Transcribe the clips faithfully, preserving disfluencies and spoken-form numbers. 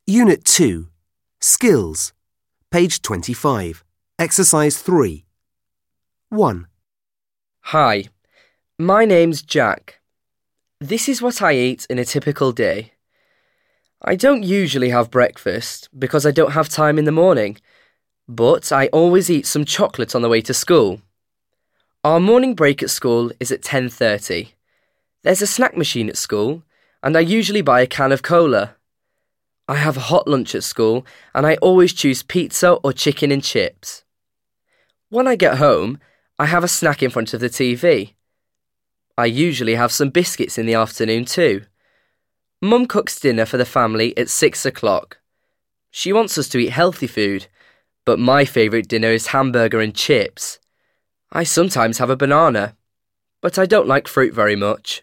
Unit two, Skills, page twenty-five, Exercise three. one. Hi, my name's Jack. This is what I eat in a typical day. I don't usually have breakfast because I don't have time in the morning, but I always eat some chocolate on the way to school. Our morning break at school is at ten thirty. There's a snack machine at school, and I usually buy a can of cola. I have a hot lunch at school, and I always choose pizza or chicken and chips. When I get home, I have a snack in front of the T V. I usually have some biscuits in the afternoon too. Mum cooks dinner for the family at six o'clock. She wants us to eat healthy food, but my favourite dinner is hamburger and chips. I sometimes have a banana, but I don't like fruit very much.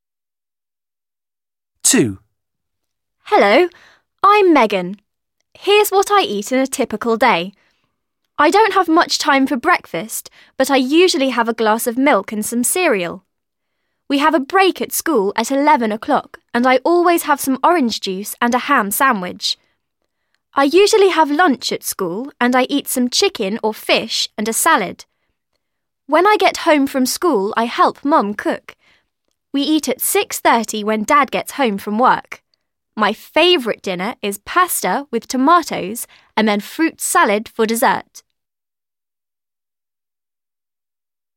two. Hello, I'm Megan. Here's what I eat in a typical day. I don't have much time for breakfast, but I usually have a glass of milk and some cereal. We have a break at school at eleven o'clock, and I always have some orange juice and a ham sandwich. I usually have lunch at school, and I eat some chicken or fish and a salad. When I get home from school, I help Mum cook. We eat at six thirty when Dad gets home from work. My favourite dinner is pasta with tomatoes and then fruit salad for dessert.